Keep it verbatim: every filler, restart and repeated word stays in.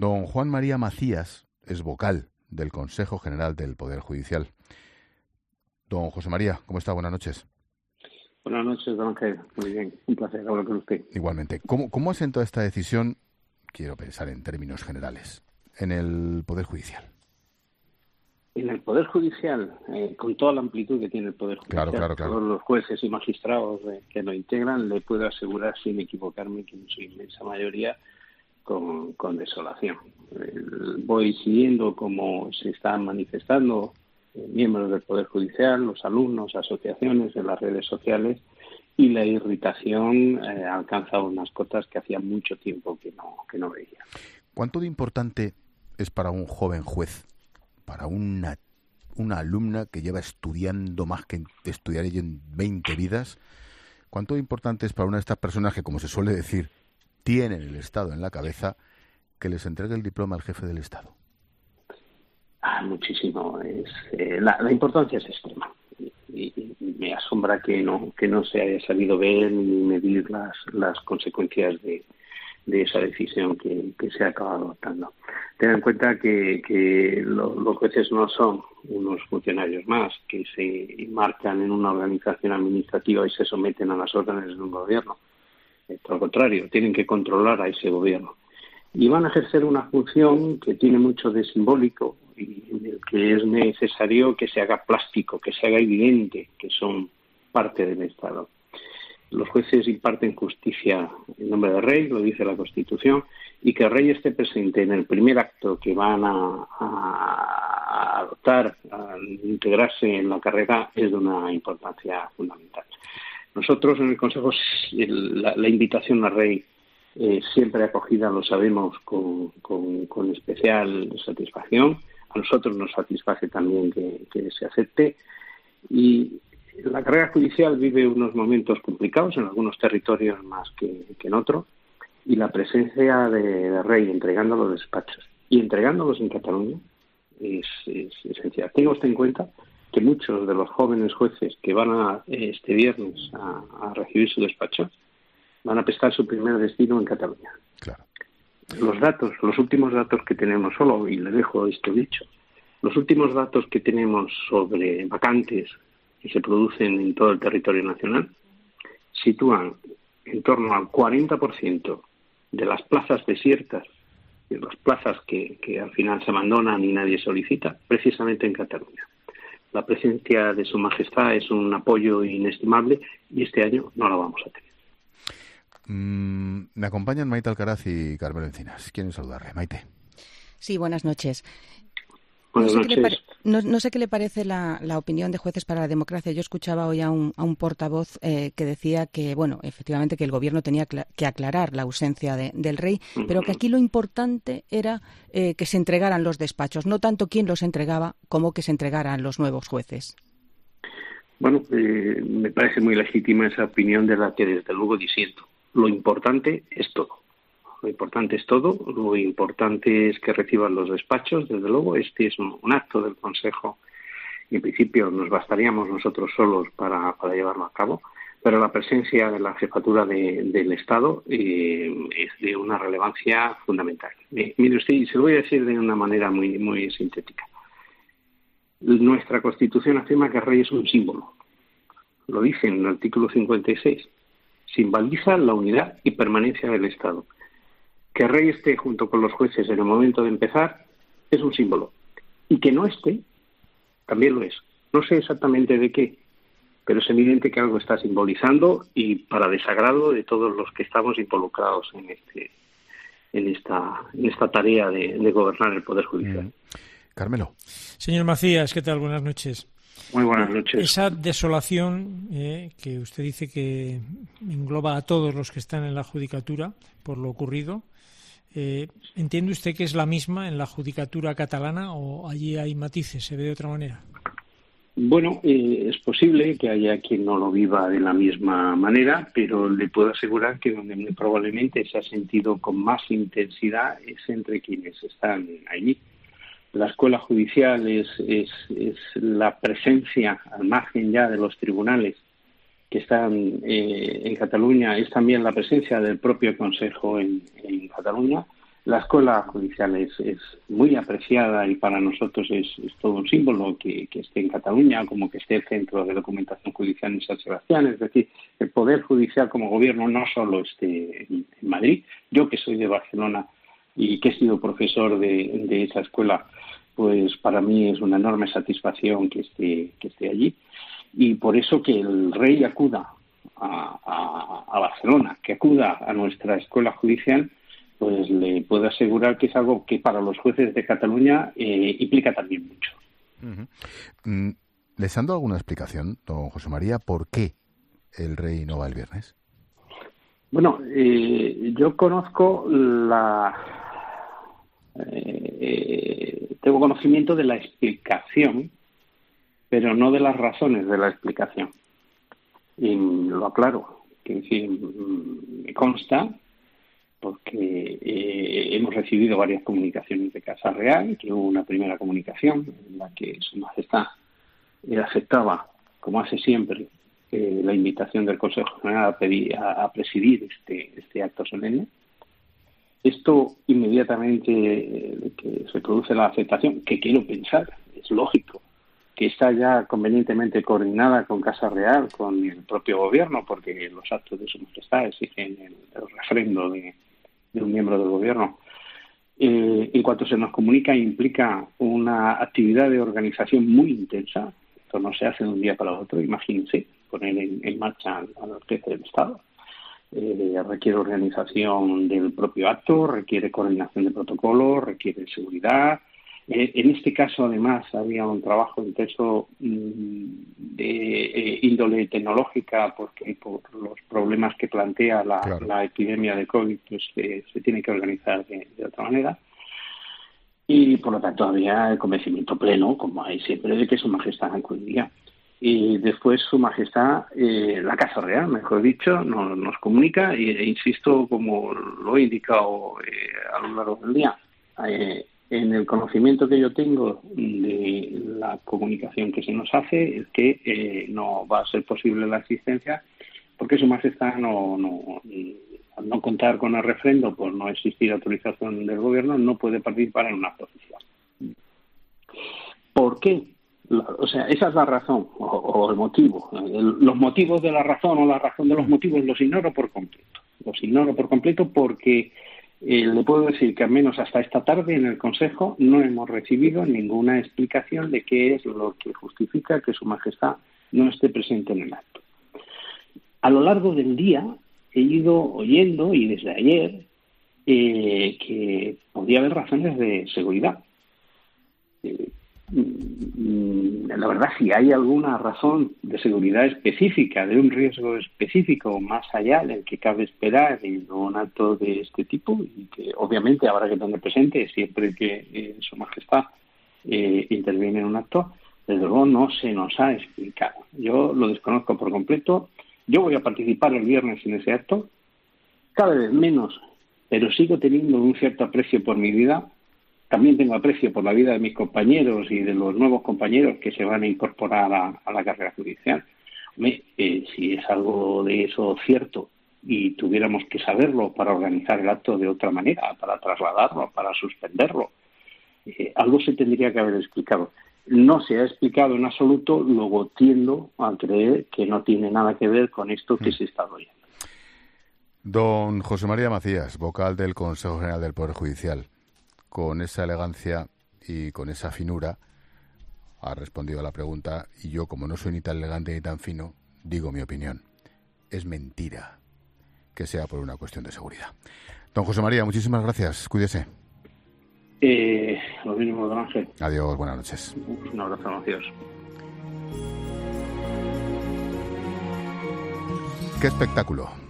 Don Juan María Macías es vocal del Consejo General del Poder Judicial. Don José María, ¿cómo está? Buenas noches. Buenas noches, don Ángel. Muy bien, un placer hablar con usted. Igualmente. ¿Cómo, cómo asentó esta decisión, quiero pensar en términos generales, en el Poder Judicial? En el Poder Judicial, eh, con toda la amplitud que tiene el Poder Judicial, claro, claro, claro. todos los jueces y magistrados eh, que lo integran, le puedo asegurar, sin equivocarme, que en su inmensa mayoría con, con desolación. Eh, voy siguiendo cómo se están manifestando eh, miembros del Poder Judicial, los alumnos, asociaciones, en las redes sociales, y la irritación eh, alcanza unas cotas que hacía mucho tiempo que no, que no veía. ¿Cuánto de importante es para un joven juez, para una, una alumna que lleva estudiando más que estudiar ella en veinte vidas, cuánto de importante es para una de estas personas que, como se suele decir, tienen el Estado en la cabeza, que les entregue el diploma al jefe del Estado? Ah, muchísimo. Es, eh, la, la importancia es extrema. Y, y, y me asombra que no que no se haya sabido ver ni medir las, las consecuencias de de esa decisión que, que se ha acabado adoptando. Ten en cuenta que, que lo, los jueces no son unos funcionarios más que se marcan en una organización administrativa y se someten a las órdenes de un gobierno. Por lo contrario, tienen que controlar a ese gobierno. Y van a ejercer una función que tiene mucho de simbólico y en el que es necesario que se haga plástico, que se haga evidente que son parte del Estado. Los jueces imparten justicia en nombre del rey, lo dice la Constitución, y que el rey esté presente en el primer acto que van a, a adoptar, a integrarse en la carrera, es de una importancia fundamental. Nosotros en el Consejo, la, la invitación al rey eh, siempre acogida, lo sabemos, con, con, con especial satisfacción. A nosotros nos satisface también que, que se acepte. Y la carrera judicial vive unos momentos complicados en algunos territorios más que, que en otros, y la presencia de, de Rey entregando los despachos y entregándolos en Cataluña es, es esencial. Tenga usted en cuenta que muchos de los jóvenes jueces que van a, este viernes a, a recibir su despacho van a prestar su primer destino en Cataluña. Claro. Los datos, los últimos datos que tenemos, solo, y le dejo esto dicho, los últimos datos que tenemos sobre vacantes que se producen en todo el territorio nacional, sitúan en torno al cuarenta por ciento de las plazas desiertas, de las plazas que, que al final se abandonan y nadie solicita, precisamente en Cataluña. La presencia de Su Majestad es un apoyo inestimable y este año no la vamos a tener. Mm, me acompañan Maite Alcaraz y Carmelo Encinas. ¿Quieren saludarle? Maite. Sí, buenas noches. Buenas no, sé noches. Qué le pare... no, no sé qué le parece la, la opinión de Jueces para la Democracia. Yo escuchaba hoy a un, a un portavoz eh, que decía que, bueno, efectivamente que el Gobierno tenía que aclarar la ausencia de, del rey, uh-huh. pero que aquí lo importante era eh, que se entregaran los despachos, no tanto quién los entregaba como que se entregaran los nuevos jueces. Bueno, eh, me parece muy legítima esa opinión, de la que desde luego disiento. Lo importante es todo. Lo importante es todo, lo importante es que reciban los despachos, desde luego. Este es un, un acto del Consejo y en principio nos bastaríamos nosotros solos para, para llevarlo a cabo, pero la presencia de la jefatura de, del Estado eh, es de una relevancia fundamental. Eh, mire usted, y se lo voy a decir de una manera muy, muy sintética. Nuestra Constitución afirma que el rey es un símbolo. Lo dice en el artículo cincuenta y seis. Simboliza la unidad y permanencia del Estado. Que el rey esté junto con los jueces en el momento de empezar es un símbolo. Y que no esté, también lo es. No sé exactamente de qué, pero es evidente que algo está simbolizando y para desagrado de todos los que estamos involucrados en este en esta en esta tarea de, de gobernar el Poder Judicial. Mm. Carmelo. Señor Macías, ¿qué tal? Buenas noches. Muy buenas noches. Esa desolación eh, que usted dice que engloba a todos los que están en la judicatura por lo ocurrido, Eh, ¿entiende usted que es la misma en la judicatura catalana o allí hay matices, se ve de otra manera? Bueno, eh, es posible que haya quien no lo viva de la misma manera, pero le puedo asegurar que donde muy probablemente se ha sentido con más intensidad es entre quienes están allí. La escuela judicial es, es, es la presencia, al margen ya de los tribunales que están eh, en Cataluña, es también la presencia del propio Consejo en, en Cataluña, La escuela judicial es, es muy apreciada y para nosotros es, es todo un símbolo que, que esté en Cataluña, como que esté el Centro de Documentación Judicial en San Sebastián. Es decir, el Poder Judicial como gobierno no solo esté en, en Madrid. Yo, que soy de Barcelona y que he sido profesor de, de esa escuela, pues para mí es una enorme satisfacción que esté, que esté allí. Y por eso que el rey acuda a, a, a Barcelona, que acuda a nuestra escuela judicial, pues le puedo asegurar que es algo que para los jueces de Cataluña eh, implica también mucho. Uh-huh. ¿Les han dado alguna explicación, don José María, por qué el rey no va el viernes? Bueno, eh, yo conozco la... Eh, tengo conocimiento de la explicación, pero no de las razones de la explicación. Y lo aclaro, que decir, me consta, porque eh, hemos recibido varias comunicaciones de Casa Real, que hubo una primera comunicación en la que Su Majestad eh, aceptaba, como hace siempre, eh, la invitación del Consejo General a, pedir, a, a presidir este, este acto solemne. Esto inmediatamente eh, que se produce la aceptación, que quiero pensar, es lógico, que está ya convenientemente coordinada con Casa Real, con el propio gobierno, porque los actos de Su Majestad exigen el, el refrendo de de un miembro del gobierno. Eh, en cuanto se nos comunica, implica una actividad de organización muy intensa. Esto no se hace de un día para otro. Imagínense poner en, en marcha al, al jefe del Estado. Eh, requiere organización del propio acto, requiere coordinación de protocolo, requiere seguridad. Eh, en este caso, además, había un trabajo intenso mmm, de eh, índole tecnológica, porque por los problemas que plantea la, claro. la epidemia de COVID, pues eh, se tiene que organizar de, de otra manera. Y, por lo tanto, había el convencimiento pleno, como hay siempre, de que Su Majestad acudiría. Y después Su Majestad, eh, la Casa Real, mejor dicho, nos, nos comunica, e, e insisto, como lo he indicado eh, a lo largo del día, eh, en el conocimiento que yo tengo de la comunicación que se nos hace es que eh, no va a ser posible la asistencia porque Su Majestad no, no, al no contar con el refrendo por no existir autorización del gobierno no puede participar en un acto oficial. ¿Por qué? La, o sea, esa es la razón o, o el motivo. El, los motivos de la razón o la razón de los motivos los ignoro por completo. Los ignoro por completo porque Eh, le puedo decir que al menos hasta esta tarde en el Consejo no hemos recibido ninguna explicación de qué es lo que justifica que Su Majestad no esté presente en el acto. A lo largo del día he ido oyendo, y desde ayer, eh, que podría haber razones de seguridad. Eh, la verdad, si hay alguna razón de seguridad específica, de un riesgo específico más allá del que cabe esperar en un acto de este tipo, y que obviamente habrá que tener presente siempre que eh, Su Majestad eh, interviene en un acto, desde luego no se nos ha explicado. Yo lo desconozco por completo. Yo voy a participar el viernes en ese acto, cada vez menos, pero sigo teniendo un cierto aprecio por mi vida. También tengo aprecio por la vida de mis compañeros y de los nuevos compañeros que se van a incorporar a, a la carrera judicial. Hombre, eh, si es algo de eso cierto y tuviéramos que saberlo para organizar el acto de otra manera, para trasladarlo, para suspenderlo, eh, algo se tendría que haber explicado. No se ha explicado en absoluto, luego tiendo a creer que no tiene nada que ver con esto que mm. se está oyendo. Don José María Macías, vocal del Consejo General del Poder Judicial, con esa elegancia y con esa finura ha respondido a la pregunta, y yo, como no soy ni tan elegante ni tan fino, digo mi opinión. Es mentira que sea por una cuestión de seguridad. Don José María, muchísimas gracias. Cuídese. Eh, lo mismo, don Ángel. Adiós, buenas noches. Un abrazo, adiós. Qué espectáculo.